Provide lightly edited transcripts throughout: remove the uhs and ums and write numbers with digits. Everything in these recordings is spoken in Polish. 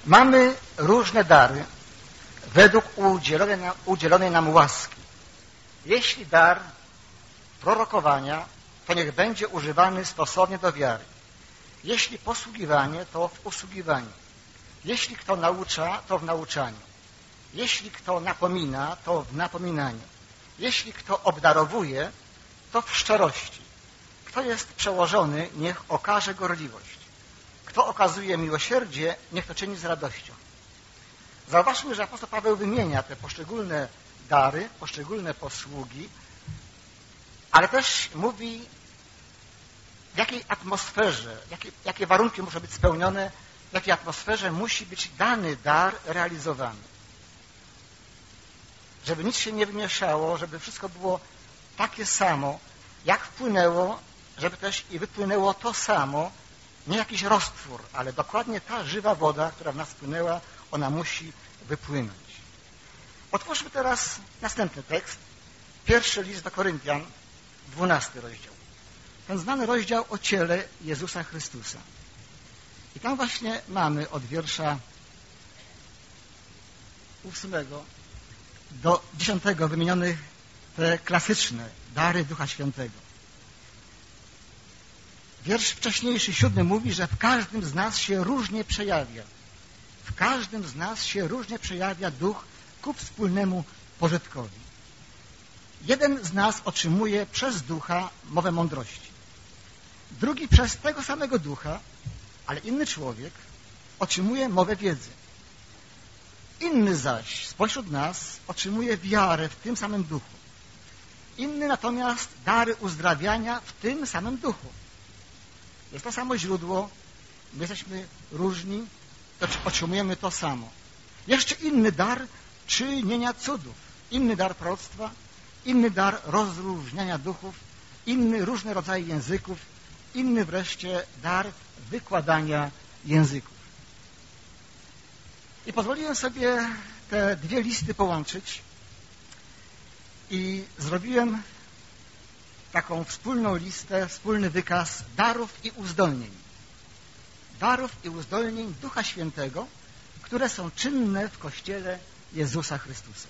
Mamy różne dary według udzielonej nam łaski. Jeśli dar prorokowania, to niech będzie używany stosownie do wiary. Jeśli posługiwanie, to w usługiwaniu. Jeśli kto naucza, to w nauczaniu. Jeśli kto napomina, to w napominaniu. Jeśli kto obdarowuje, to w szczerości. Kto jest przełożony, niech okaże gorliwość. Kto okazuje miłosierdzie, niech to czyni z radością. Zauważmy, że apostoł Paweł wymienia te poszczególne dary, poszczególne posługi, ale też mówi, w jakiej atmosferze, jakie warunki muszą być spełnione, w jakiej atmosferze musi być dany dar realizowany. Żeby nic się nie wymieszało, żeby wszystko było takie samo, jak wpłynęło, żeby też i wypłynęło to samo, nie jakiś roztwór, ale dokładnie ta żywa woda, która w nas wpłynęła, ona musi wypłynąć. Otwórzmy teraz następny tekst. Pierwszy list do Koryntian, 12 rozdział. Ten znany rozdział o ciele Jezusa Chrystusa. I tam właśnie mamy od wiersza 8 do 10 wymienionych te klasyczne dary Ducha Świętego. Wiersz wcześniejszy, 7 mówi, że w każdym z nas się różnie przejawia. W każdym z nas się różnie przejawia Duch ku wspólnemu pożytkowi. Jeden z nas otrzymuje przez Ducha mowę mądrości. Drugi przez tego samego Ducha, ale inny człowiek otrzymuje mowę wiedzy. Inny zaś spośród nas otrzymuje wiarę w tym samym Duchu. Inny natomiast dary uzdrawiania w tym samym Duchu. Jest to samo źródło, my jesteśmy różni, to otrzymujemy to samo. Jeszcze inny dar czynienia cudów, inny dar proroctwa, inny dar rozróżniania duchów, inny różne rodzaje języków, inny wreszcie dar wykładania języków. I pozwoliłem sobie te dwie listy połączyć i zrobiłem taką wspólną listę, wspólny wykaz darów i uzdolnień. Darów i uzdolnień Ducha Świętego, które są czynne w Kościele Jezusa Chrystusa.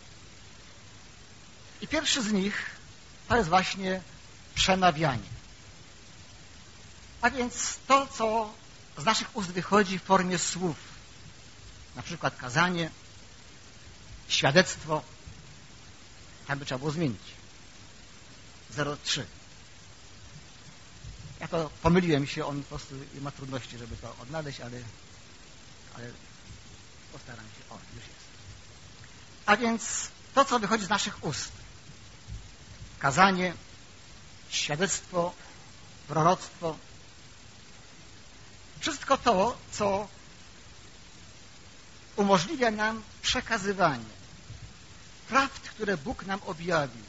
I pierwszy z nich to jest właśnie przemawianie. A więc to, co z naszych ust wychodzi w formie słów. Na przykład kazanie, świadectwo. Tam by trzeba było zmienić. 0,3. Ja to pomyliłem się, on po prostu ma trudności, żeby to odnaleźć, ale postaram się. O, już jest. A więc to, co wychodzi z naszych ust. Kazanie, świadectwo, proroctwo. Wszystko to, co umożliwia nam przekazywanie prawd, które Bóg nam objawił,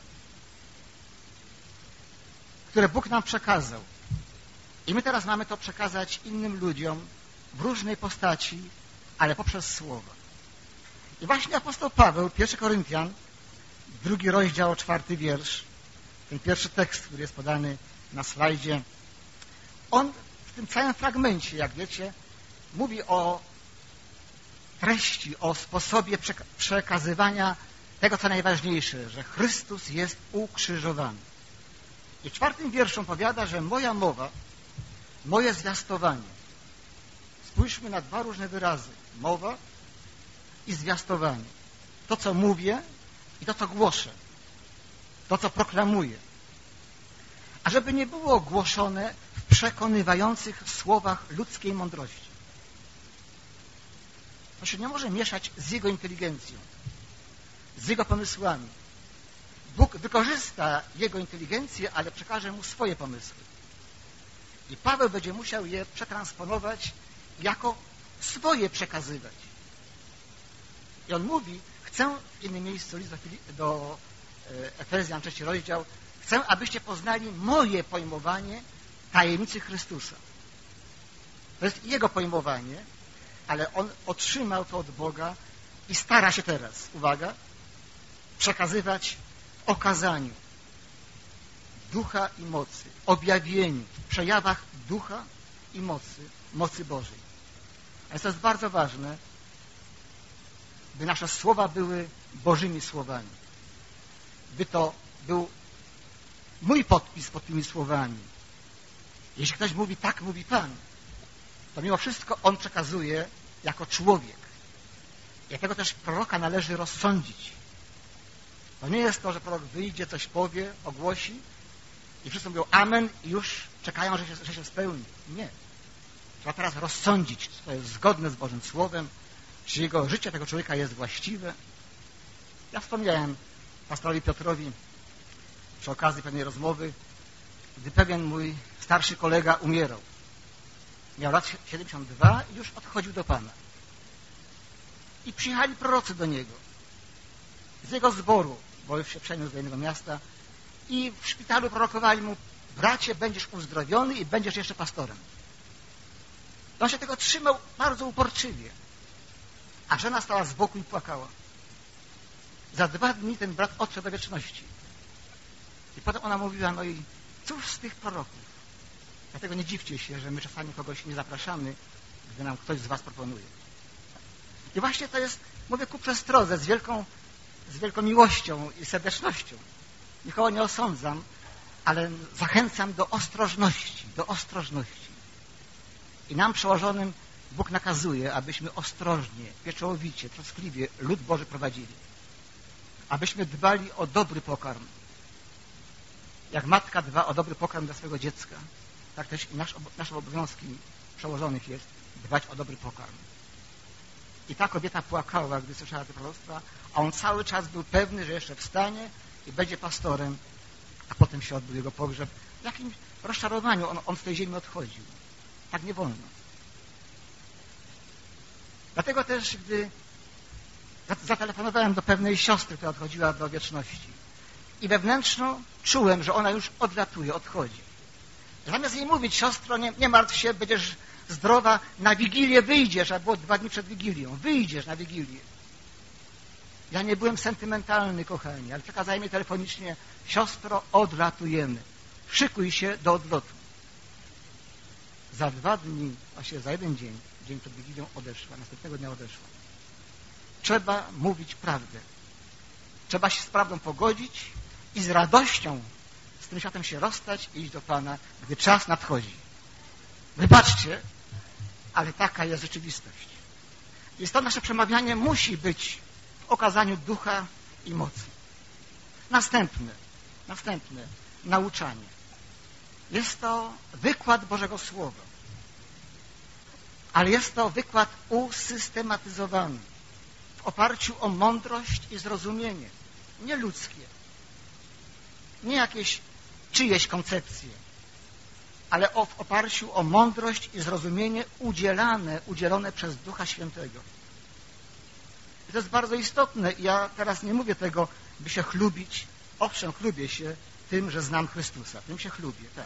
które Bóg nam przekazał. I my teraz mamy to przekazać innym ludziom w różnej postaci, ale poprzez słowa. I właśnie apostoł Paweł, 1 Koryntian, 2 rozdział, 4 wiersz, ten pierwszy tekst, który jest podany na slajdzie, on w tym całym fragmencie, jak wiecie, mówi o treści, o sposobie przekazywania tego, co najważniejsze, że Chrystus jest ukrzyżowany. I w 4 wierszu powiada, że moja mowa, moje zwiastowanie. Spójrzmy na dwa różne wyrazy. Mowa i zwiastowanie. To, co mówię i to, co głoszę. To, co proklamuję. A żeby nie było głoszone w przekonywających słowach ludzkiej mądrości. To się nie może mieszać z Jego inteligencją, z Jego pomysłami. Bóg wykorzysta Jego inteligencję, ale przekaże Mu swoje pomysły. I Paweł będzie musiał je przetransponować jako swoje przekazywać. I on mówi, chcę, w innym miejscu, list do Efezjan, 3 rozdział, chcę, abyście poznali moje pojmowanie tajemnicy Chrystusa. To jest Jego pojmowanie, ale On otrzymał to od Boga i stara się teraz, uwaga, przekazywać w okazaniu ducha i mocy, objawieniu, w przejawach ducha i mocy Bożej. Ale to jest bardzo ważne, by nasze słowa były Bożymi słowami. By to był mój podpis pod tymi słowami. Jeśli ktoś mówi, tak mówi Pan, to mimo wszystko on przekazuje jako człowiek. Dlatego też proroka należy rozsądzić. To nie jest to, że prorok wyjdzie, coś powie, ogłosi i wszyscy mówią amen i już czekają, że się spełni. Nie. Trzeba teraz rozsądzić, czy to jest zgodne z Bożym Słowem, czy jego życie tego człowieka jest właściwe. Ja wspomniałem pastorowi Piotrowi przy okazji pewnej rozmowy, gdy pewien mój starszy kolega umierał. Miał lat 72 i już odchodził do Pana. I przyjechali prorocy do niego z jego zboru, bo już się przeniósł do innego miasta, i w szpitalu prorokowali mu: bracie, będziesz uzdrowiony i będziesz jeszcze pastorem. On się tego trzymał bardzo uporczywie, a żona stała z boku i płakała. Za 2 dni ten brat odszedł do wieczności. I potem ona mówiła: no i cóż z tych proroków? Dlatego nie dziwcie się, że my czasami kogoś nie zapraszamy, gdy nam ktoś z was proponuje. I właśnie to jest, mówię, ku przestrodze, z wielką miłością i serdecznością. Nikogo nie osądzam, ale zachęcam do ostrożności, I nam przełożonym Bóg nakazuje, abyśmy ostrożnie, pieczołowicie, troskliwie lud Boży prowadzili. Abyśmy dbali o dobry pokarm. Jak matka dba o dobry pokarm dla swojego dziecka, tak też i naszym obowiązkiem przełożonych jest dbać o dobry pokarm. I ta kobieta płakała, gdy słyszała te proroctwa, a on cały czas był pewny, że jeszcze wstanie i będzie pastorem, a potem się odbył jego pogrzeb. W jakim rozczarowaniu on z tej ziemi odchodził. Tak nie wolno. Dlatego też, gdy zatelefonowałem do pewnej siostry, która odchodziła do wieczności, i wewnętrzno czułem, że ona już odlatuje, odchodzi. Zamiast jej mówić: siostro, nie martw się, będziesz zdrowa, na Wigilię wyjdziesz, a było 2 dni przed Wigilią, wyjdziesz na Wigilię. Ja nie byłem sentymentalny, kochani, ale przekazałem jej telefonicznie: siostro, odlatujemy, szykuj się do odlotu. Za 2 dni, właściwie za 1 dzień, dzień przed Wigilią odeszła, następnego dnia odeszła. Trzeba mówić prawdę. Trzeba się z prawdą pogodzić i z radością z tym światem się rozstać i iść do Pana, gdy czas nadchodzi. Wybaczcie, ale taka jest rzeczywistość. I stąd nasze przemawianie musi być w okazaniu ducha i mocy. Następne, nauczanie. Jest to wykład Bożego Słowa. Ale jest to wykład usystematyzowany, w oparciu o mądrość i zrozumienie. Nie ludzkie, nie jakieś czyjeś koncepcje, ale w oparciu o mądrość i zrozumienie udzielone przez Ducha Świętego. I to jest bardzo istotne. Ja teraz nie mówię tego, by się chlubić. Owszem, chlubię się tym, że znam Chrystusa. Tym się chlubię, tak.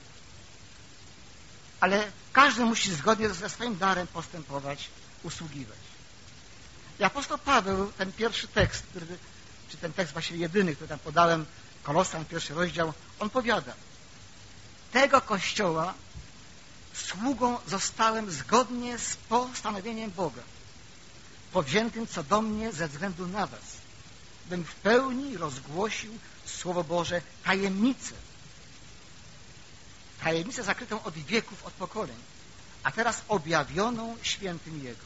Ale każdy musi zgodnie ze swoim darem postępować, usługiwać. I apostoł Paweł, ten pierwszy tekst, czy ten tekst właściwie jedyny, który tam podałem, Kolosan, 1 rozdział, on powiada: tego Kościoła sługą zostałem zgodnie z postanowieniem Boga, powziętym co do mnie ze względu na was, bym w pełni rozgłosił Słowo Boże, tajemnicę zakrytą od wieków, od pokoleń, a teraz objawioną świętym Jego.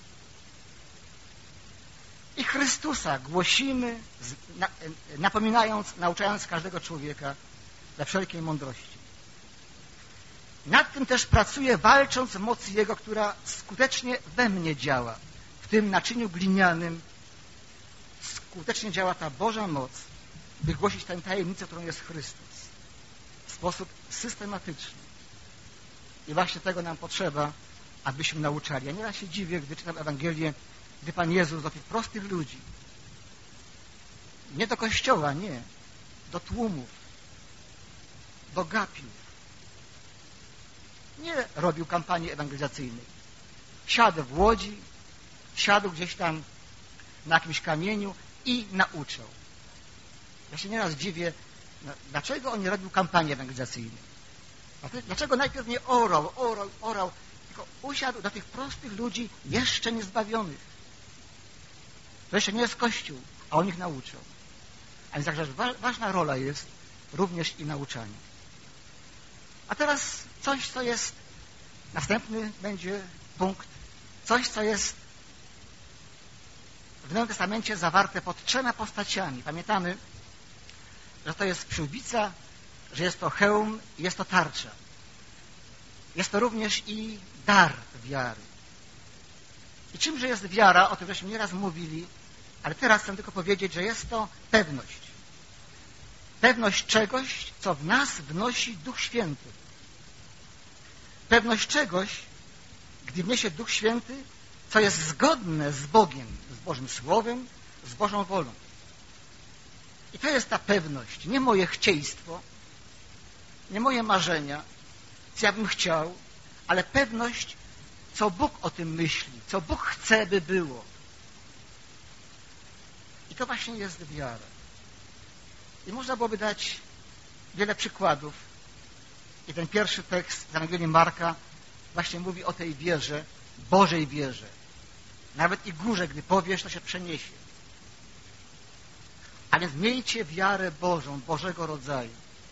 I Chrystusa głosimy, napominając, nauczając każdego człowieka we wszelkiej mądrości. Nad tym też pracuję, walcząc w mocy Jego, która skutecznie we mnie działa. W tym naczyniu glinianym skutecznie działa ta Boża moc, by głosić tę tajemnicę, którą jest Chrystus, w sposób systematyczny. I właśnie tego nam potrzeba, abyśmy nauczali. Ja nieraz się dziwię, gdy czytam Ewangelię, gdy Pan Jezus do tych prostych ludzi, nie do kościoła, nie, do tłumów, do gapiów, nie robił kampanii ewangelizacyjnej. Siadł w łodzi, siadł gdzieś tam na jakimś kamieniu i nauczał. Ja się nieraz dziwię, dlaczego on nie robił kampanii ewangelizacyjnej. Dlaczego najpierw nie orał, tylko usiadł do tych prostych ludzi jeszcze niezbawionych. To jeszcze nie jest Kościół, a on ich nauczał. A więc także ważna rola jest również i nauczanie. A teraz coś, co jest, następny będzie punkt, coś, co jest w Nowym Testamencie zawarte pod 3 postaciami. Pamiętamy, że to jest przyłbica, że jest to hełm i jest to tarcza. Jest to również i dar wiary. I czymże jest wiara? O tym żeśmy nieraz mówili, ale teraz chcę tylko powiedzieć, że jest to pewność. Pewność czegoś, co w nas wnosi Duch Święty. Pewność czegoś, gdy wniesie Duch Święty, co jest zgodne z Bogiem, z Bożym Słowem, z Bożą wolą. I to jest ta pewność, nie moje chcieństwo, nie moje marzenia, co ja bym chciał, ale pewność, co Bóg o tym myśli, co Bóg chce, by było. I to właśnie jest wiara. I można byłoby dać wiele przykładów. I ten pierwszy tekst z Ewangelii Marka właśnie mówi o tej wierze, Bożej wierze. Nawet i górze, gdy powiesz, to się przeniesie. A więc miejcie wiarę Bożą, Bożego rodzaju.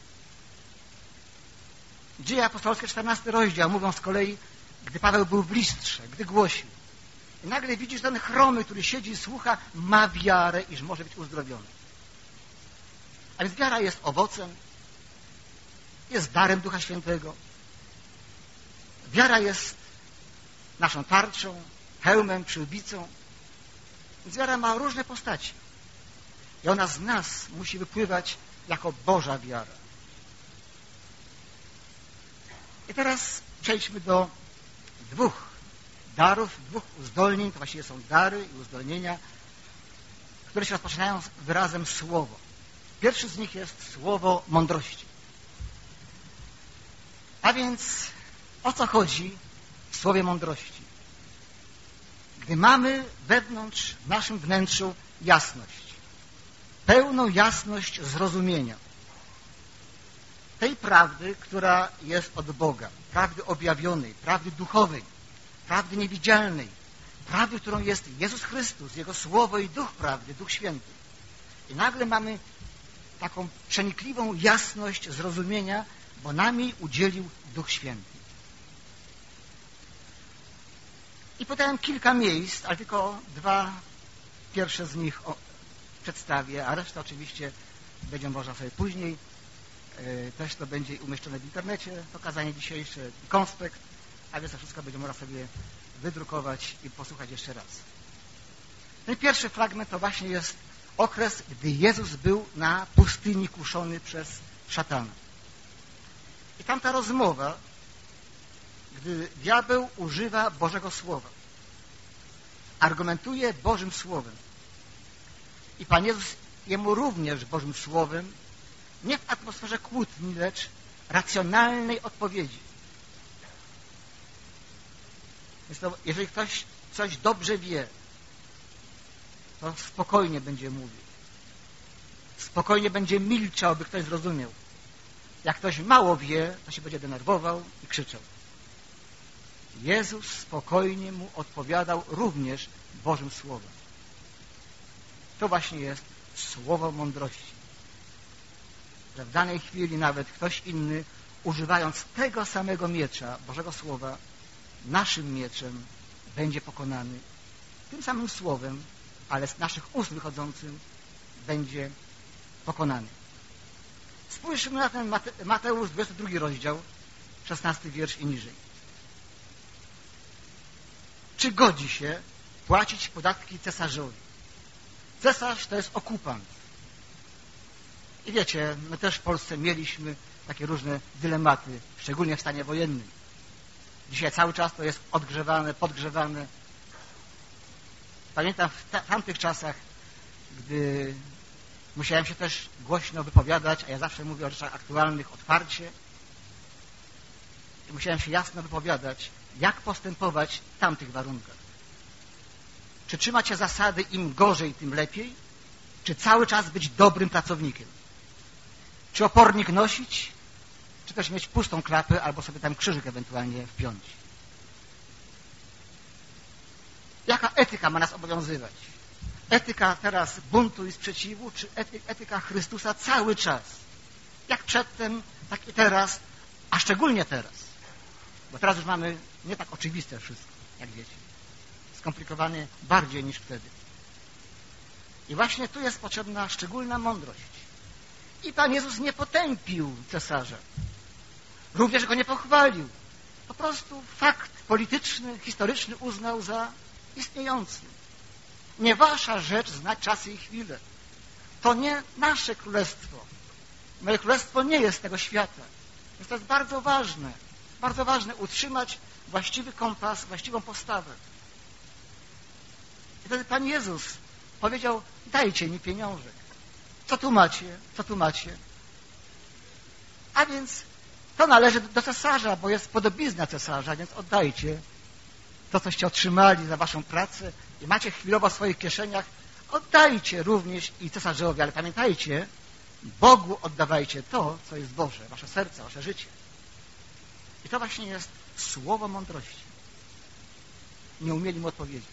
Dzieje apostolskie, 14 rozdział, mówią z kolei, gdy Paweł był w Listrze, gdy głosił. I nagle widzisz, ten chromy, który siedzi i słucha, ma wiarę, iż może być uzdrowiony. A więc wiara jest owocem, jest darem Ducha Świętego. Wiara jest naszą tarczą, hełmem, przyłbicą. Więc wiara ma różne postaci. I ona z nas musi wypływać jako Boża wiara. I teraz przejdźmy do 2 darów, 2 uzdolnień. To właściwie są dary i uzdolnienia, które się rozpoczynają wyrazem słowo. Pierwszy z nich jest słowo mądrości. A więc o co chodzi w słowie mądrości? Gdy mamy wewnątrz, w naszym wnętrzu jasność, pełną jasność zrozumienia tej prawdy, która jest od Boga, prawdy objawionej, prawdy duchowej, prawdy niewidzialnej, prawdy, którą jest Jezus Chrystus, Jego Słowo i Duch prawdy, Duch Święty. I nagle mamy taką przenikliwą jasność zrozumienia, bo nam jej udzielił Duch Święty. I podałem kilka miejsc, ale tylko 2 pierwsze z nich przedstawię, a resztę oczywiście będzie można sobie później. Też to będzie umieszczone w internecie, to kazanie dzisiejsze i konspekt, a więc to wszystko będzie można sobie wydrukować i posłuchać jeszcze raz. Ten pierwszy fragment to właśnie jest okres, gdy Jezus był na pustyni kuszony przez szatana. I tamta rozmowa, gdy diabeł używa Bożego Słowa, argumentuje Bożym Słowem i Pan Jezus jemu również Bożym Słowem, nie w atmosferze kłótni, lecz racjonalnej odpowiedzi. Więc to, jeżeli ktoś coś dobrze wie, to spokojnie będzie mówił. Spokojnie będzie milczał, by ktoś zrozumiał. Jak ktoś mało wie, to się będzie denerwował i krzyczał. Jezus spokojnie mu odpowiadał również Bożym Słowem. To właśnie jest słowo mądrości. Że w danej chwili nawet ktoś inny, używając tego samego miecza, Bożego Słowa, naszym mieczem będzie pokonany. Tym samym słowem, ale z naszych ust wychodzącym będzie pokonany. Spójrzmy na ten Mateusz, 22 rozdział, 16 wiersz i niżej. Czy godzi się płacić podatki cesarzowi? Cesarz to jest okupant. I wiecie, my też w Polsce mieliśmy takie różne dylematy, szczególnie w stanie wojennym. Dzisiaj cały czas to jest odgrzewane, podgrzewane. Pamiętam w tamtych czasach, gdy musiałem się też głośno wypowiadać, a ja zawsze mówię o rzeczach aktualnych otwarcie. I musiałem się jasno wypowiadać, jak postępować w tamtych warunkach. Czy trzymać się zasady im gorzej, tym lepiej? Czy cały czas być dobrym pracownikiem? Czy opornik nosić? Czy też mieć pustą klapę albo sobie tam krzyżyk ewentualnie wpiąć? Jaka etyka ma nas obowiązywać? Etyka teraz buntu i sprzeciwu, czy etyka Chrystusa cały czas? Jak przedtem, tak i teraz, a szczególnie teraz. Bo teraz już mamy nie tak oczywiste wszystko, jak wiecie. Skomplikowane bardziej niż wtedy. I właśnie tu jest potrzebna szczególna mądrość. I Pan Jezus nie potępił cesarza. Również go nie pochwalił. Po prostu fakt polityczny, historyczny uznał za istniejący. Nie wasza rzecz znać czasy i chwile. To nie nasze królestwo. Moje królestwo nie jest tego świata. Więc to jest bardzo ważne utrzymać właściwy kompas, właściwą postawę. I wtedy Pan Jezus powiedział, dajcie mi pieniążek. Co tu macie? Co tu macie? A więc to należy do cesarza, bo jest podobizna cesarza, więc oddajcie to, coście otrzymali za waszą pracę i macie chwilowo w swoich kieszeniach, oddajcie również i cesarzowi, ale pamiętajcie, Bogu oddawajcie to, co jest Boże, wasze serce, wasze życie. I to właśnie jest słowo mądrości. Nie umieli mu odpowiedzieć.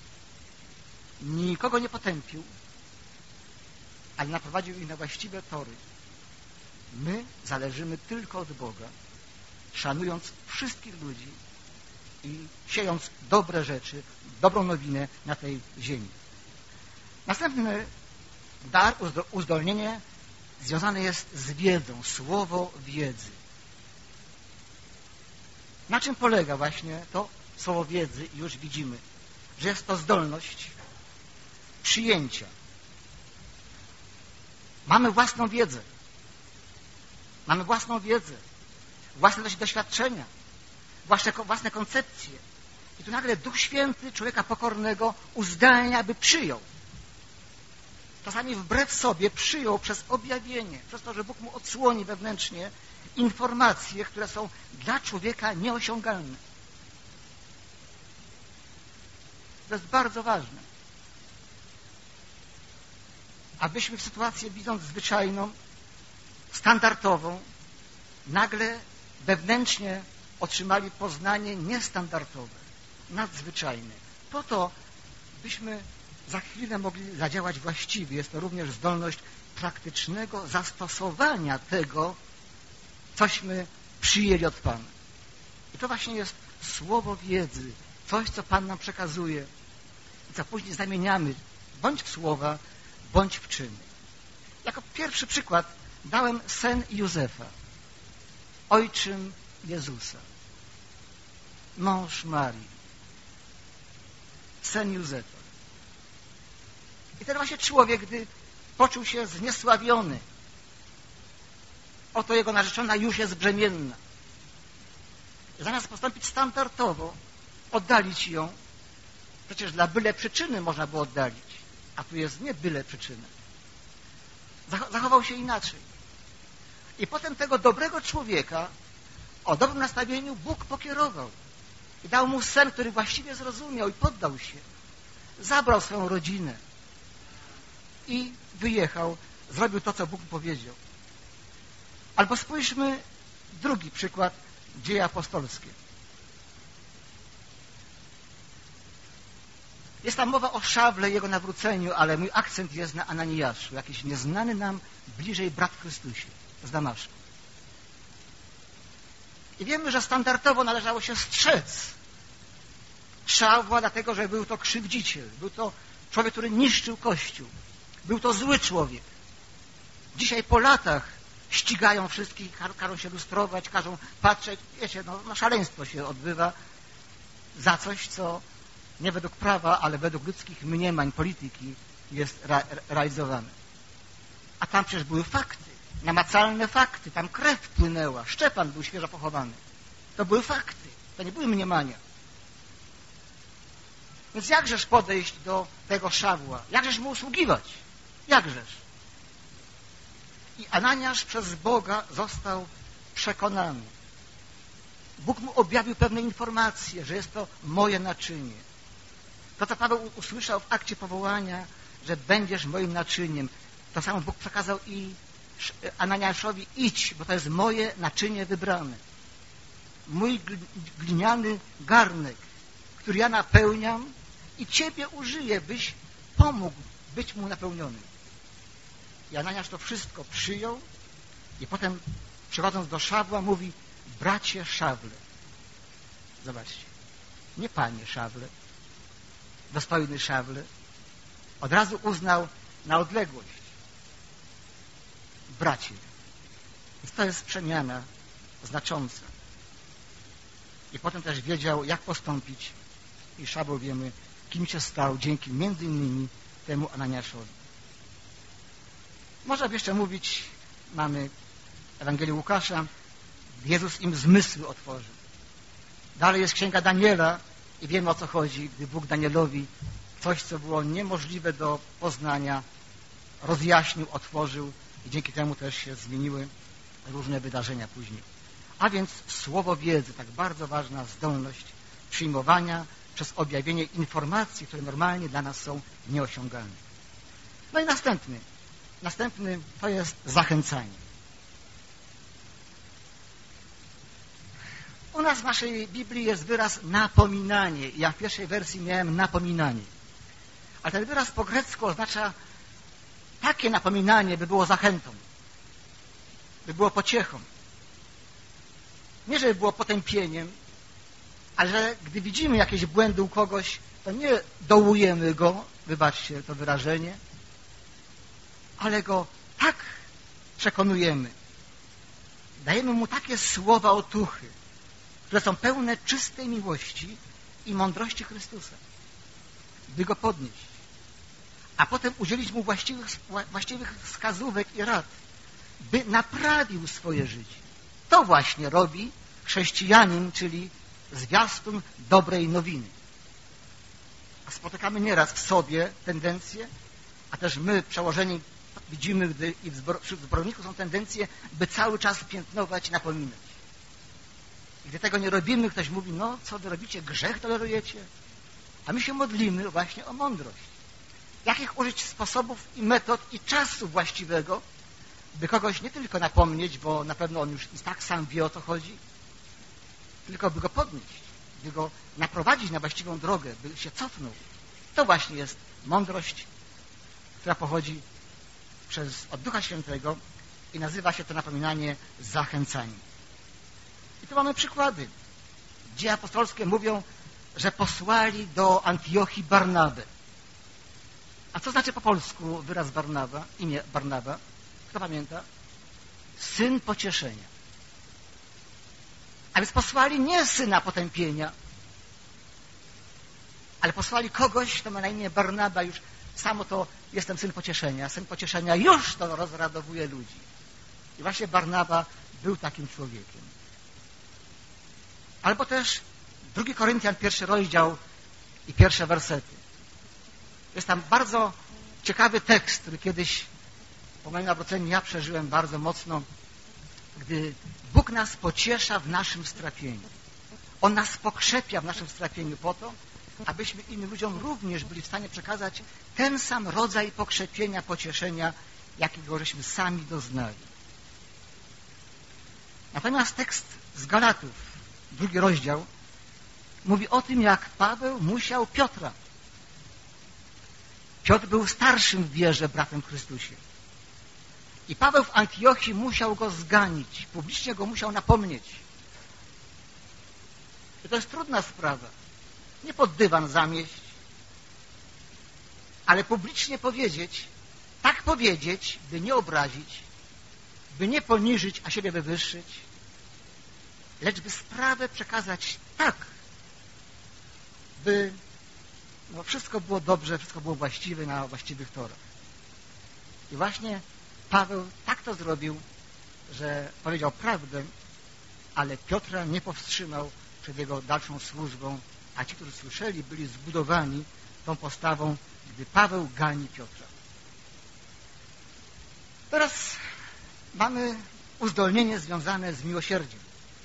Nikogo nie potępił, ale naprowadził ich na właściwe tory. My zależymy tylko od Boga, szanując wszystkich ludzi i siejąc dobre rzeczy, dobrą nowinę na tej ziemi. Następny dar, uzdolnienie związane jest z wiedzą, słowo wiedzy. Na czym polega właśnie to słowo wiedzy? Już widzimy, że jest to zdolność przyjęcia. Mamy własną wiedzę. Mamy własną wiedzę, własne doświadczenia, własne koncepcje. I tu nagle Duch Święty człowieka pokornego uzdalnia, by przyjął. Czasami wbrew sobie przyjął przez objawienie, przez to, że Bóg mu odsłoni wewnętrznie informacje, które są dla człowieka nieosiągalne. To jest bardzo ważne. Abyśmy w sytuacji, widząc zwyczajną, standardową, nagle wewnętrznie otrzymali poznanie niestandardowe, nadzwyczajne. Po to, byśmy za chwilę mogli zadziałać właściwie. Jest to również zdolność praktycznego zastosowania tego, cośmy przyjęli od Pana. I to właśnie jest słowo wiedzy, coś, co Pan nam przekazuje i co później zamieniamy bądź w słowa, bądź w czyny. Jako pierwszy przykład dałem sen Józefa, ojczym Jezusa, mąż Marii, sen Józefa. I ten właśnie człowiek, gdy poczuł się zniesławiony, oto jego narzeczona już jest brzemienna. Zamiast postąpić standardowo, oddalić ją, przecież dla byle przyczyny można było oddalić, a tu jest nie byle przyczyny. Zachował się inaczej. I potem tego dobrego człowieka o dobrym nastawieniu Bóg pokierował. I dał mu sen, który właściwie zrozumiał i poddał się. Zabrał swoją rodzinę i wyjechał, zrobił to, co Bóg powiedział. Albo spójrzmy, drugi przykład, dzieje apostolskie. Jest tam mowa o Szawle i jego nawróceniu, ale mój akcent jest na Ananiaszu, jakiś nieznany nam bliżej brat w Chrystusie z Damaszku. I wiemy, że standardowo należało się strzec Szawła, dlatego że był to krzywdziciel, był to człowiek, który niszczył Kościół, był to zły człowiek. Dzisiaj po latach ścigają wszystkich, każą się lustrować, każą patrzeć, wiecie, no szaleństwo się odbywa za coś, co nie według prawa, ale według ludzkich mniemań, polityki jest realizowane. A tam przecież były fakty, namacalne fakty, tam krew płynęła, Szczepan był świeżo pochowany. To były fakty, to nie były mniemania. Więc jakżeż podejść do tego Szawła? Jakżeż mu usługiwać? Jakżeż? I Ananiasz przez Boga został przekonany. Bóg mu objawił pewne informacje, że jest to moje naczynie. To, co Paweł usłyszał w akcie powołania, że będziesz moim naczyniem, to samo Bóg przekazał i Ananiaszowi: idź, bo to jest moje naczynie wybrane. Mój gliniany garnek, który ja napełniam i ciebie użyję, byś pomógł być mu napełnionym. I Ananiasz to wszystko przyjął i potem, przychodząc do Szawła, mówi: bracie Szawle. Zobaczcie, nie panie Szawle, dostojny Szawle. Od razu uznał na odległość: bracie. Więc to jest przemiana znacząca. I potem też wiedział, jak postąpić. I Szaweł, wiemy, kim się stał dzięki między innymi temu Ananiaszowi. Można by jeszcze mówić, mamy Ewangelię Łukasza, Jezus im zmysły otworzył. Dalej jest Księga Daniela i wiemy, o co chodzi, gdy Bóg Danielowi coś, co było niemożliwe do poznania, rozjaśnił, otworzył i dzięki temu też się zmieniły różne wydarzenia później. A więc słowo wiedzy, tak bardzo ważna zdolność przyjmowania przez objawienie informacji, które normalnie dla nas są nieosiągalne. No i następny to jest zachęcanie. U nas w naszej Biblii jest wyraz napominanie. Ja w pierwszej wersji miałem napominanie. Ale ten wyraz po grecku oznacza takie napominanie, by było zachętą, by było pociechą. Nie, żeby było potępieniem, ale że gdy widzimy jakieś błędy u kogoś, to nie dołujemy go, wybaczcie to wyrażenie, ale go tak przekonujemy. Dajemy mu takie słowa otuchy, które są pełne czystej miłości i mądrości Chrystusa, by go podnieść, a potem udzielić mu właściwych wskazówek i rad, by naprawił swoje życie. To właśnie robi chrześcijanin, czyli zwiastun dobrej nowiny. A spotykamy nieraz w sobie tendencje, a też my przełożeni widzimy, gdy i wśród zborników są tendencje, by cały czas piętnować i napominać. I gdy tego nie robimy, ktoś mówi: no co wy robicie, grzech tolerujecie? A my się modlimy właśnie o mądrość. Jakich użyć sposobów i metod i czasu właściwego, by kogoś nie tylko napomnieć, bo na pewno on już i tak sam wie, o co chodzi, tylko by go podnieść, by go naprowadzić na właściwą drogę, by się cofnął. To właśnie jest mądrość, która pochodzi od Ducha Świętego i nazywa się to napominanie zachęcaniem. I tu mamy przykłady. Dzieje apostolskie mówią, że posłali do Antiochii Barnabę. A co znaczy po polsku wyraz Barnaba, imię Barnaba? Kto pamięta? Syn pocieszenia. A więc posłali nie syna potępienia, ale posłali kogoś, kto ma na imię Barnaba. Już samo to jestem syn pocieszenia. Syn pocieszenia już to rozradowuje ludzi. I właśnie Barnaba był takim człowiekiem. Albo też 2 Koryntian, 1 rozdział i pierwsze wersety. Jest tam bardzo ciekawy tekst, który kiedyś po moim nawróceniu ja przeżyłem bardzo mocno, gdy Bóg nas pociesza w naszym strapieniu. On nas pokrzepia w naszym strapieniu po to, abyśmy innym ludziom również byli w stanie przekazać ten sam rodzaj pokrzepienia, pocieszenia, jakiego żeśmy sami doznali. Natomiast tekst z Galatów, 2 rozdział, mówi o tym, jak Paweł musiał Piotra. Piotr był starszym w wierze bratem w Chrystusie. I Paweł w Antiochii musiał go zganić, publicznie go musiał napomnieć. I to jest trudna sprawa. Nie pod dywan zamieść, ale publicznie powiedzieć, tak powiedzieć, by nie obrazić, by nie poniżyć, a siebie wywyższyć, lecz by sprawę przekazać tak, by wszystko było dobrze, wszystko było właściwe na właściwych torach. I właśnie Paweł tak to zrobił, że powiedział prawdę, ale Piotra nie powstrzymał przed jego dalszą służbą, a ci, którzy słyszeli, byli zbudowani tą postawą, gdy Paweł gani Piotra. Teraz mamy uzdolnienie związane z miłosierdziem.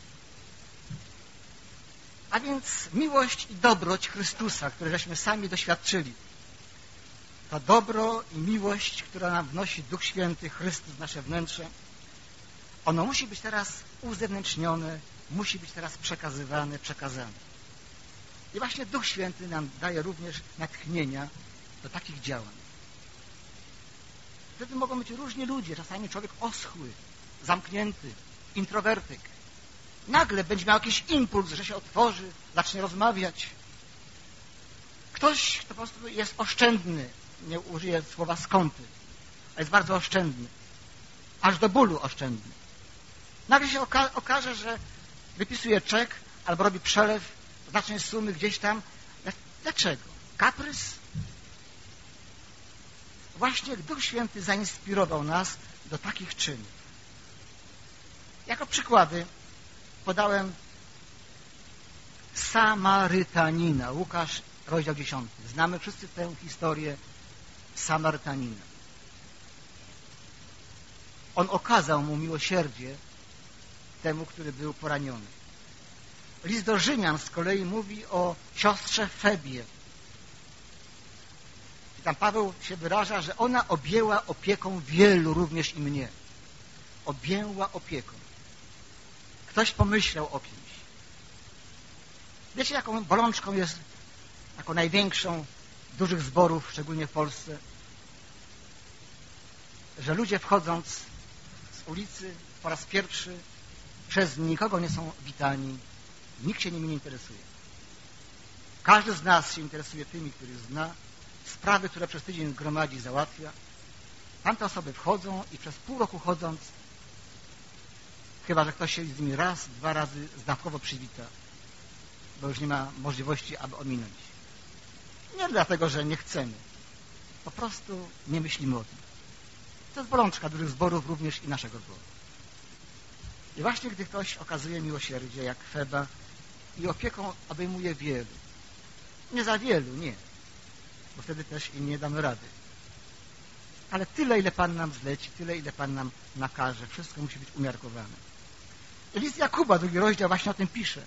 A więc miłość i dobroć Chrystusa, które żeśmy sami doświadczyli. To dobro i miłość, która nam wnosi Duch Święty, Chrystus w nasze wnętrze, ono musi być teraz uzewnętrznione, musi być teraz przekazywane, przekazane. I właśnie Duch Święty nam daje również natchnienia do takich działań. Wtedy mogą być różni ludzie, czasami człowiek oschły, zamknięty, introwertyk. Nagle będzie miał jakiś impuls, że się otworzy, zacznie rozmawiać. Ktoś, kto po prostu jest oszczędny, nie użyję słowa skąpy, a jest bardzo oszczędny, aż do bólu oszczędny. Nagle się okaże, że wypisuje czek albo robi przelew znacznej sumy gdzieś tam. Dlaczego? Kaprys? Właśnie Duch Święty zainspirował nas do takich czynów. Jako przykłady podałem Samarytanina. Łukasz, rozdział 10. Znamy wszyscy tę historię Samarytanina. On okazał mu miłosierdzie temu, który był poraniony. List do Rzymian z kolei mówi o siostrze Febie. I tam Paweł się wyraża, że ona objęła opieką wielu, również i mnie. Objęła opieką. Ktoś pomyślał o kimś. Wiecie, jaką bolączką jest, jako największą dużych zborów, szczególnie w Polsce, że ludzie wchodząc z ulicy po raz pierwszy przez nikogo nie są witani, nikt się nimi nie interesuje. Każdy z nas się interesuje tymi, których zna, sprawy, które przez tydzień gromadzi, załatwia. Tamte osoby wchodzą i przez pół roku chodząc, chyba że ktoś się z nimi raz, 2 razy znawkowo przywita, bo już nie ma możliwości, aby ominąć. Nie dlatego, że nie chcemy. Po prostu nie myślimy o tym. To jest bolączka dużych zborów, również i naszego zboru. I właśnie gdy ktoś okazuje miłosierdzie, jak Feba, i opieką obejmuje wielu. Nie za wielu, nie. Bo wtedy też im nie damy rady. Ale tyle, ile Pan nam zleci, tyle, ile Pan nam nakaże. Wszystko musi być umiarkowane. I list Jakuba, 2 rozdział, właśnie o tym pisze.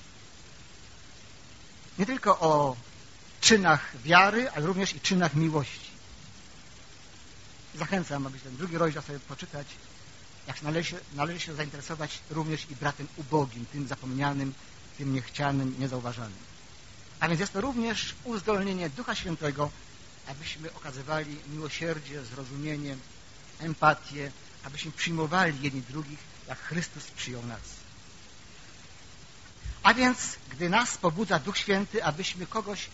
Nie tylko o czynach wiary, ale również i czynach miłości. Zachęcam, aby ten 2 rozdział sobie poczytać, jak należy się zainteresować również i bratem ubogim, tym zapomnianym, tym niechcianym, niezauważanym. A więc jest to również uzdolnienie Ducha Świętego, abyśmy okazywali miłosierdzie, zrozumienie, empatię, abyśmy przyjmowali jedni drugich, jak Chrystus przyjął nas. A więc, gdy nas pobudza Duch Święty, abyśmy kogoś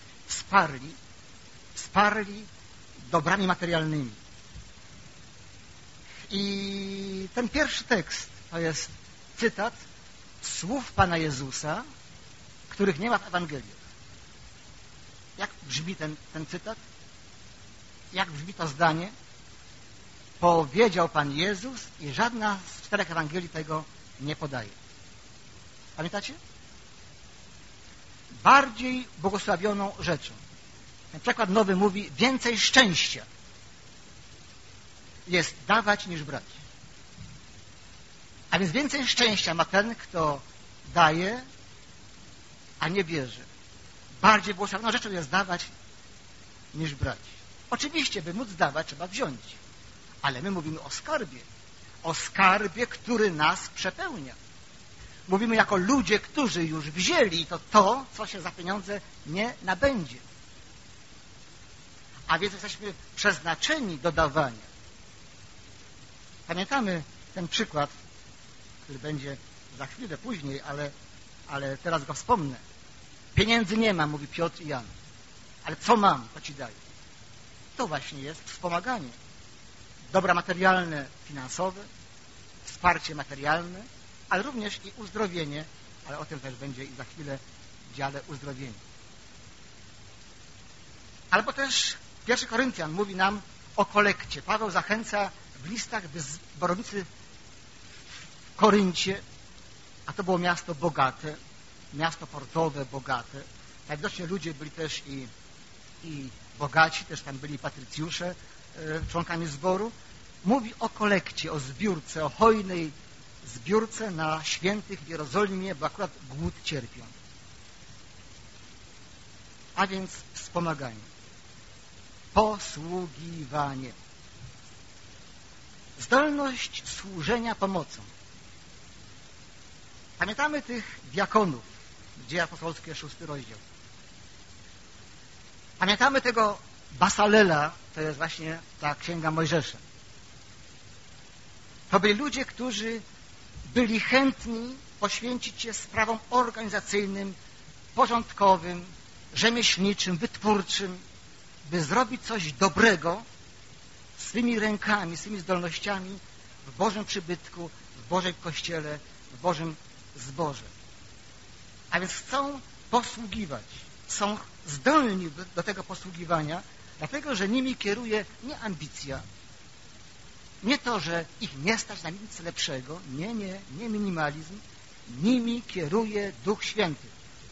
wsparli dobrami materialnymi. I ten pierwszy tekst to jest cytat słów Pana Jezusa, których nie ma w Ewangeliach. Jak brzmi ten cytat? Jak brzmi to zdanie? Powiedział Pan Jezus i żadna z 4 Ewangelii tego nie podaje. Pamiętacie? Bardziej błogosławioną rzeczą. Ten przekład nowy mówi, więcej szczęścia jest dawać niż brać. A więc więcej szczęścia ma ten, kto daje, a nie bierze. Bardziej błogosławioną rzeczą jest dawać niż brać. Oczywiście, by móc dawać, trzeba wziąć. Ale my mówimy o skarbie, który nas przepełnia. Mówimy jako ludzie, którzy już wzięli to, co się za pieniądze nie nabędzie. A więc jesteśmy przeznaczeni do dawania. Pamiętamy ten przykład, który będzie za chwilę później, ale teraz go wspomnę. Pieniędzy nie mam, mówi Piotr i Jan. Ale co mam, to ci daję. To właśnie jest wspomaganie. Dobra materialne, finansowe, wsparcie materialne, ale również i uzdrowienie, ale o tym też będzie i za chwilę w dziale uzdrowienie. Albo też 1 Koryntian mówi nam o kolekcie. Paweł zachęca w listach, by zborownicy w Koryncie, a to było miasto bogate, miasto portowe, bogate. Tak widocznie ludzie byli też i bogaci, też tam byli patrycjusze, członkami zboru. Mówi o kolekcie, o zbiórce, o hojnej zbiórce na świętych w Jerozolimie, bo akurat głód cierpią. A więc wspomaganie. Posługiwanie. Zdolność służenia pomocą. Pamiętamy tych diakonów, Dzieje Apostolskie, 6 rozdział. Pamiętamy tego Basalela, to jest właśnie ta księga Mojżesza. To byli ludzie, którzy byli chętni poświęcić się sprawom organizacyjnym, porządkowym, rzemieślniczym, wytwórczym, by zrobić coś dobrego swymi rękami, swymi zdolnościami w Bożym przybytku, w Bożym Kościele, w Bożym zborze. A więc chcą posługiwać, są zdolni do tego posługiwania, dlatego, że nimi kieruje nie ambicja, nie to, że ich nie stać na nic lepszego, nie minimalizm, nimi kieruje Duch Święty.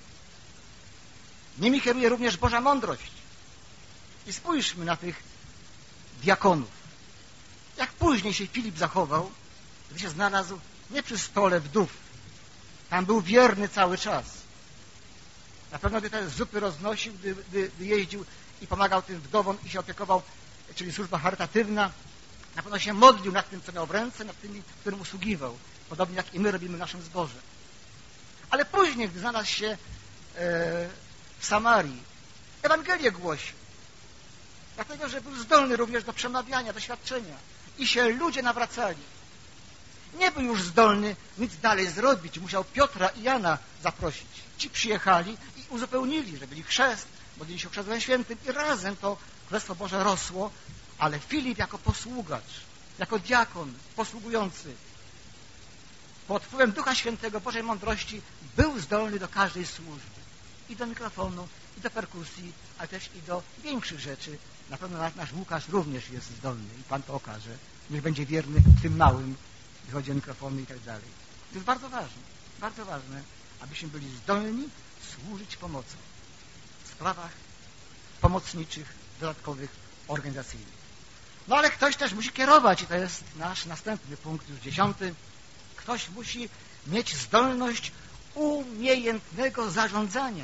Nimi kieruje również Boża mądrość. I spójrzmy na tych diakonów. Jak później się Filip zachował, gdy się znalazł nie przy stole wdów. Tam był wierny cały czas. Na pewno gdy te zupy roznosił, gdy jeździł i pomagał tym wdowom i się opiekował, czyli służba charytatywna, na pewno się modlił nad tym, co miał w ręce, nad tymi, którym usługiwał. Podobnie jak i my robimy w naszym zborze. Ale później, gdy znalazł się w Samarii, Ewangelię głosił. Dlatego, że był zdolny również do przemawiania, do świadczenia. I się ludzie nawracali. Nie był już zdolny nic dalej zrobić. Musiał Piotra i Jana zaprosić. Ci przyjechali i uzupełnili, że byli chrzest, modlili się chrztem świętym i razem to Królestwo Boże rosło, ale Filip jako posługacz, jako diakon posługujący pod wpływem Ducha Świętego, Bożej mądrości był zdolny do każdej służby. I do mikrofonu, i do perkusji, ale też i do większych rzeczy. Na pewno nasz Łukasz również jest zdolny i Pan to okaże. Niech będzie wierny w tym małym, gdy chodzi o mikrofony i tak dalej. To jest bardzo ważne, abyśmy byli zdolni służyć pomocą w sprawach pomocniczych, dodatkowych, organizacyjnych. No ale ktoś też musi kierować i to jest nasz następny punkt, już 10. Ktoś musi mieć zdolność umiejętnego zarządzania.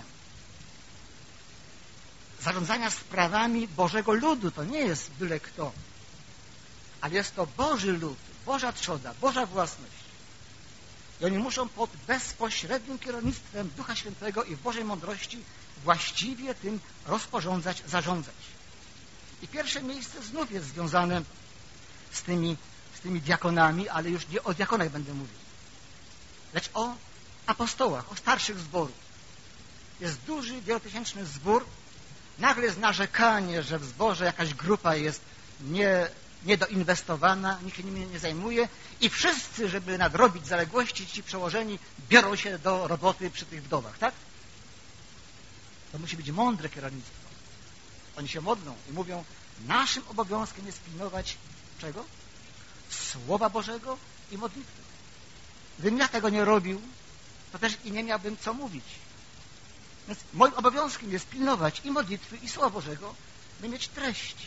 Zarządzania sprawami Bożego ludu. To nie jest byle kto, ale jest to Boży lud, Boża trzoda, Boża własność. I oni muszą pod bezpośrednim kierownictwem Ducha Świętego i w Bożej mądrości właściwie tym rozporządzać, zarządzać. I pierwsze miejsce znów jest związane z tymi diakonami, ale już nie o diakonach będę mówił, lecz o apostołach, o starszych zborów. Jest duży, wielotysięczny zbór. Nagle jest narzekanie, że w zborze jakaś grupa jest niedoinwestowana, nikt się nimi nie zajmuje i wszyscy, żeby nadrobić zaległości, ci przełożeni biorą się do roboty przy tych wdowach, tak? To musi być mądre kierownictwo. Oni się modlą i mówią, naszym obowiązkiem jest pilnować czego? Słowa Bożego i modlitwy. Gdybym ja tego nie robił, to też i nie miałbym co mówić. Więc moim obowiązkiem jest pilnować i modlitwy, i Słowa Bożego, by mieć treść.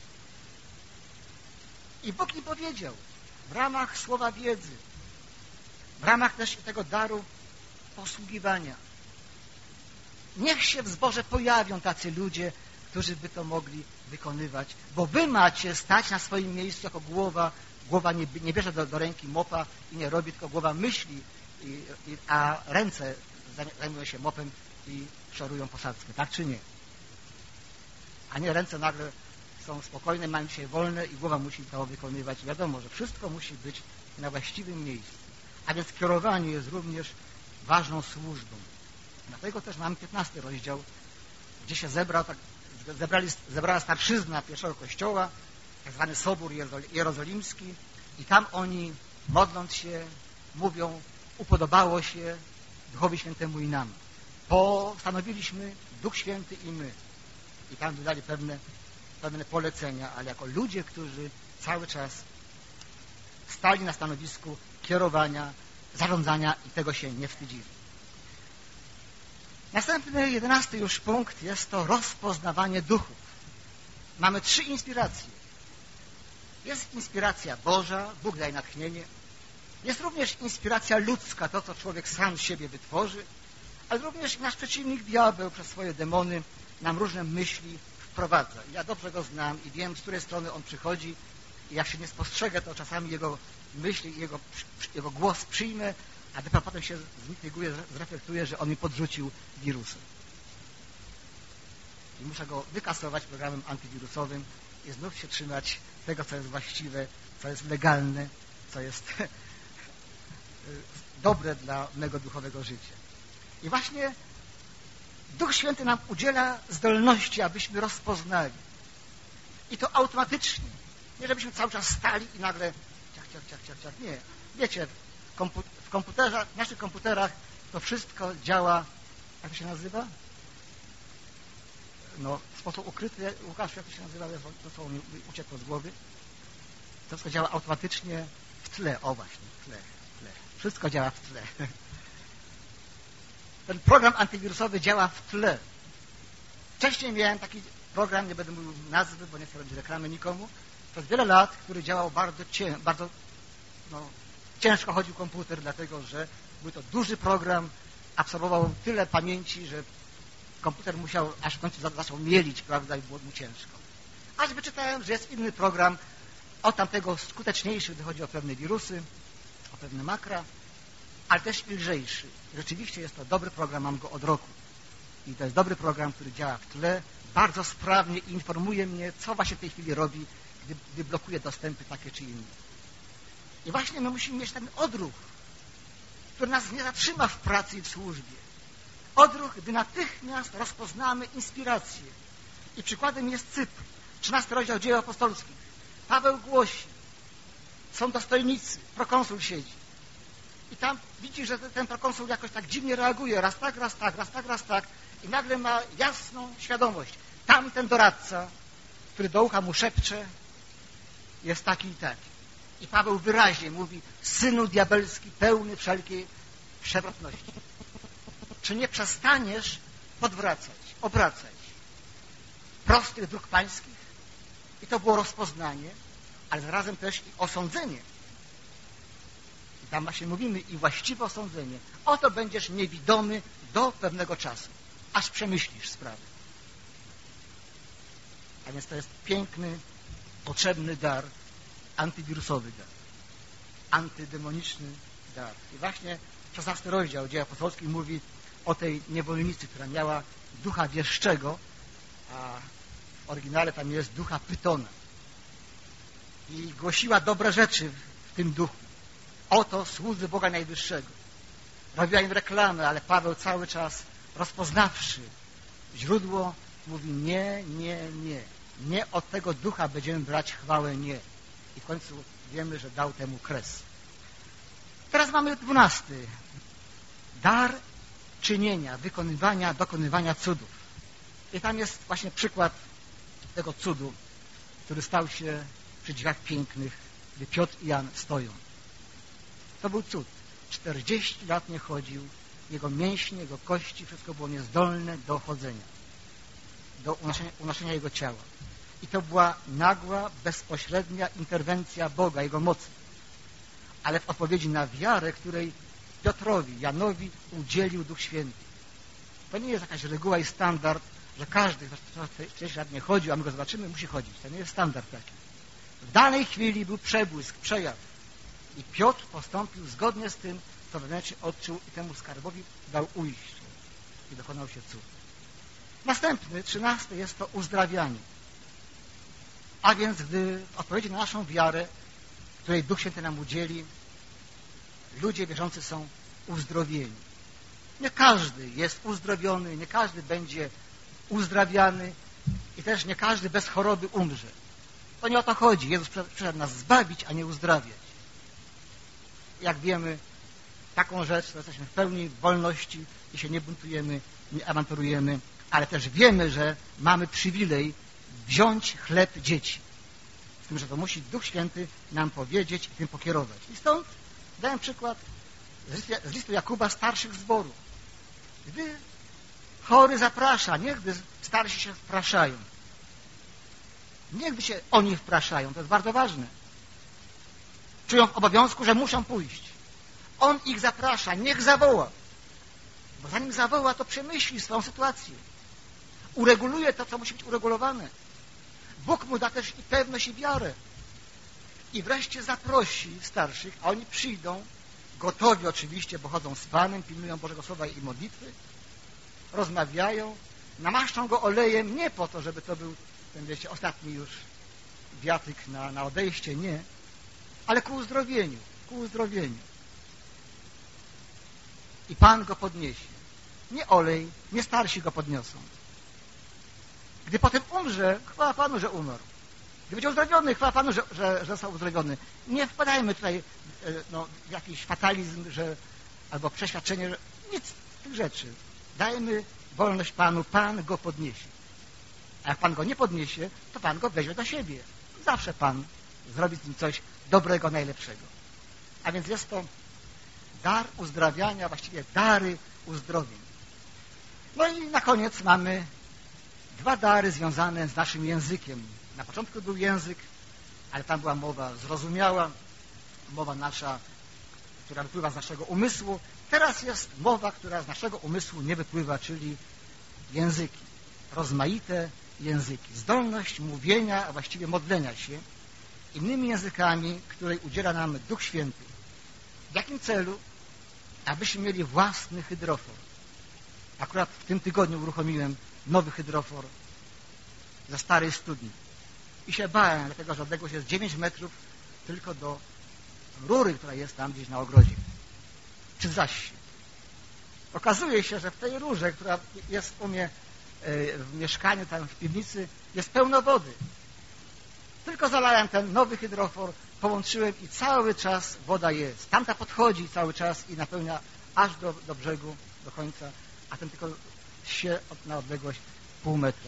I Bóg mi powiedział, w ramach słowa wiedzy, w ramach też tego daru posługiwania, niech się w zborze pojawią tacy ludzie, którzy by to mogli wykonywać, bo wy macie stać na swoim miejscu jako głowa. Głowa nie bierze do ręki mopa i nie robi, tylko głowa myśli, a ręce zajmują się mopem i szorują posadzkę, tak czy nie? A nie ręce nagle są spokojne, mają się wolne i głowa musi to wykonywać. Wiadomo, że wszystko musi być na właściwym miejscu. A więc kierowanie jest również ważną służbą. Dlatego też mamy 15 rozdział, gdzie się zebrała starszyzna pierwszego kościoła, tak zwany Sobór Jerozolimski i tam oni, modląc się, mówią, upodobało się Duchowi Świętemu i nam. Postanowiliśmy, Duch Święty i my. I tam wydali pewne polecenia, ale jako ludzie, którzy cały czas stali na stanowisku kierowania, zarządzania i tego się nie wstydzili. Następny, 11 już punkt jest to rozpoznawanie duchów. Mamy 3 inspiracje. Jest inspiracja Boża, Bóg daje natchnienie. Jest również inspiracja ludzka, to co człowiek sam z siebie wytworzy, ale również nasz przeciwnik diabeł przez swoje demony nam różne myśli wprowadza. Ja dobrze go znam i wiem, z której strony on przychodzi i jak się nie spostrzegę, to czasami jego myśli, jego głos przyjmę, a dopiero potem się zmityguje, zreflektuje, że on mi podrzucił wirusem. i muszę go wykasować programem antywirusowym i znów się trzymać tego, co jest właściwe, co jest legalne, co jest dobre dla mego duchowego życia. I właśnie Duch Święty nam udziela zdolności, abyśmy rozpoznali. I to automatycznie. Nie żebyśmy cały czas stali i nagle ciach. Nie. Wiecie, w naszych komputerach to wszystko działa, jak to się nazywa? No, w sposób ukryty. Łukasz, jak to się nazywa? To co mi uciekło z głowy. To wszystko działa automatycznie w tle. O właśnie, w tle. Wszystko działa w tle. Ten program antywirusowy działa w tle. Wcześniej miałem taki program, nie będę mówił nazwy, bo nie chcę robić reklamy nikomu, przez wiele lat, który działał bardzo ciężko chodził komputer, dlatego że był to duży program, absorbował tyle pamięci, że komputer musiał aż w końcu zaczął mielić, prawda, i było mu ciężko. Aż wyczytałem, że jest inny program, od tamtego skuteczniejszy, gdy chodzi o pewne wirusy, o pewne makra, ale też i lżejszy. Rzeczywiście jest to dobry program, mam go od roku. I to jest dobry program, który działa w tle, bardzo sprawnie i informuje mnie, co właśnie w tej chwili robi, gdy blokuje dostępy takie czy inne. I właśnie my musimy mieć ten odruch, który nas nie zatrzyma w pracy i w służbie. Odruch, gdy natychmiast rozpoznamy inspirację. I przykładem jest Cypr, 13 rozdział Dzieł Apostolskich. Paweł głosi, są dostojnicy, prokonsul siedzi. I tam widzi, że ten prokonsul jakoś tak dziwnie reaguje, raz tak. I nagle ma jasną świadomość. Tamten doradca, który do ucha mu szepcze, jest taki i taki. I Paweł wyraźnie mówi, synu diabelski, pełny wszelkiej przewrotności. Czy nie przestaniesz obracać prostych dróg pańskich? I to było rozpoznanie, ale zarazem też i osądzenie. I tam właśnie mówimy i właściwe osądzenie. Oto będziesz niewidomy do pewnego czasu, aż przemyślisz sprawę. A więc to jest piękny, potrzebny dar, antywirusowy dar, antydemoniczny dar. I właśnie 16 rozdział Dzieł Apostolskich mówi o tej niewolnicy, która miała ducha wieszczego, a w oryginale tam jest ducha pytona. I głosiła dobre rzeczy w tym duchu. Oto słudzy Boga Najwyższego. Robiła im reklamę, ale Paweł cały czas, rozpoznawszy źródło, mówi nie od tego ducha będziemy brać chwałę, nie. I w końcu wiemy, że dał temu kres. Teraz mamy 12. Dar czynienia, dokonywania cudów. I tam jest właśnie przykład tego cudu, który stał się przy drzwiach pięknych, gdy Piotr i Jan stoją. To był cud. 40 lat nie chodził, jego mięśnie, jego kości, wszystko było niezdolne do chodzenia, do unoszenia jego ciała. I to była nagła, bezpośrednia interwencja Boga, Jego mocy. Ale w odpowiedzi na wiarę, której Piotrowi, Janowi udzielił Duch Święty. To nie jest jakaś reguła i standard, że każdy, kto 40 lat nie chodził, a my go zobaczymy, musi chodzić. To nie jest standard taki. W danej chwili był przebłysk, przejaw. I Piotr postąpił zgodnie z tym, co wewnętrznie odczuł i temu skarbowi dał ujście. I dokonał się cud. Następny, 13, jest to uzdrawianie. A więc gdy w odpowiedzi na naszą wiarę, której Duch Święty nam udzieli, ludzie wierzący są uzdrowieni. Nie każdy jest uzdrowiony, nie każdy będzie uzdrawiany i też nie każdy bez choroby umrze. To nie o to chodzi. Jezus przyszedł nas zbawić, a nie uzdrawiać. Jak wiemy, taką rzecz, to jesteśmy w pełni wolności i się nie buntujemy, nie awanturujemy, ale też wiemy, że mamy przywilej wziąć chleb dzieci. Z tym, że to musi Duch Święty nam powiedzieć i tym pokierować. I stąd dałem przykład z listu Jakuba starszych zborów. Gdy chory zaprasza, nie gdy starsi się wpraszają. Nie gdy się oni wpraszają, to jest bardzo ważne. Czują w obowiązku, że muszą pójść. On ich zaprasza, niech zawoła. Bo zanim zawoła, to przemyśli swoją sytuację. Ureguluje to, co musi być uregulowane. Bóg mu da też i pewność i wiarę. I wreszcie zaprosi starszych, a oni przyjdą, gotowi oczywiście, bo chodzą z Panem, pilnują Bożego Słowa i modlitwy, rozmawiają namaszczą go olejem nie po to, żeby to był ten, wiecie, ostatni już wiatyk na odejście, nie, ale ku uzdrowieniu, ku uzdrowieniu. I Pan go podniesie. Nie olej, nie starsi go podniosą. Gdy potem umrze, chwała Panu, że umarł. Gdy będzie uzdrowiony, chwała Panu, że został uzdrowiony. Nie wpadajmy tutaj w jakiś fatalizm, albo przeświadczenie, że nic z tych rzeczy. Dajmy wolność Panu, Pan go podniesie. A jak Pan go nie podniesie, to Pan go weźmie do siebie. Zawsze Pan zrobi z nim coś dobrego, najlepszego. A więc jest to dar uzdrawiania, właściwie dary uzdrowień. No i na koniec mamy 2 dary związane z naszym językiem. Na początku był język, ale tam była mowa zrozumiała, mowa nasza, która wypływa z naszego umysłu. Teraz jest mowa, która z naszego umysłu nie wypływa, czyli języki. Rozmaite języki. Zdolność mówienia, a właściwie modlenia się innymi językami, której udziela nam Duch Święty. W jakim celu? Abyśmy mieli własny hydrofor. Akurat w tym tygodniu uruchomiłem nowy hydrofor ze starej studni. I się bałem, dlatego że odległość jest 9 metrów tylko do rury, która jest tam gdzieś na ogrodzie. Czy zaś się. Okazuje się, że w tej rurze, która jest u mnie w mieszkaniu, tam w piwnicy, jest pełno wody. Tylko zalałem ten nowy hydrofor, połączyłem i cały czas woda jest. Tamta podchodzi cały czas i napełnia aż do brzegu, do końca, a ten tylko się na odległość pół metra.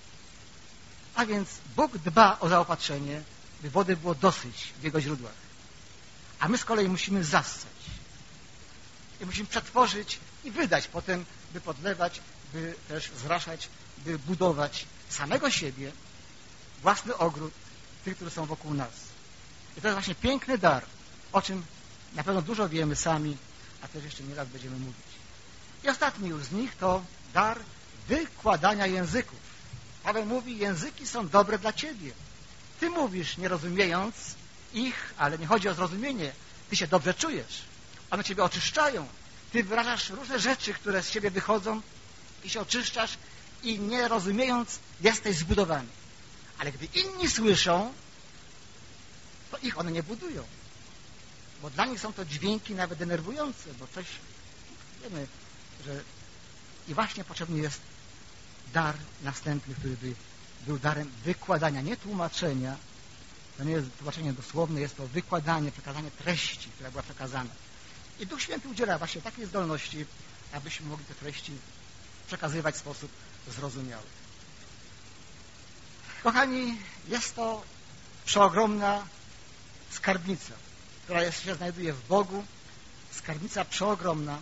A więc Bóg dba o zaopatrzenie, by wody było dosyć w Jego źródłach. A my z kolei musimy zassać. I musimy przetworzyć i wydać potem, by podlewać, by też zraszać, by budować samego siebie, własny ogród, tych, którzy są wokół nas. I to jest właśnie piękny dar, o czym na pewno dużo wiemy sami, a też jeszcze nieraz będziemy mówić. I ostatni już z nich to dar wykładania języków. Paweł mówi, języki są dobre dla ciebie. Ty mówisz, nie rozumiejąc ich, ale nie chodzi o zrozumienie. Ty się dobrze czujesz. One ciebie oczyszczają. Ty wyrażasz różne rzeczy, które z ciebie wychodzą i się oczyszczasz i nie rozumiejąc jesteś zbudowany. Ale gdy inni słyszą, to ich one nie budują. Bo dla nich są to dźwięki nawet denerwujące, bo coś, wiemy, że i właśnie potrzebny jest dar następny, który by był darem wykładania, nie tłumaczenia. To nie jest tłumaczenie dosłowne, jest to wykładanie, przekazanie treści, która była przekazana. I Duch Święty udziela właśnie takiej zdolności, abyśmy mogli te treści przekazywać w sposób zrozumiały. Kochani, jest to przeogromna skarbnica, która się znajduje w Bogu, skarbnica przeogromna.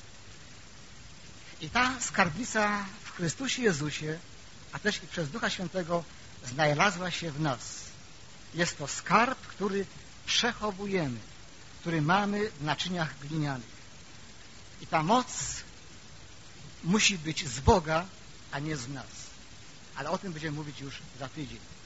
I ta skarbnica w Chrystusie Jezusie, a też i przez Ducha Świętego znalazła się w nas. Jest to skarb, który przechowujemy, który mamy w naczyniach glinianych. I ta moc musi być z Boga, a nie z nas. Ale o tym będziemy mówić już za tydzień.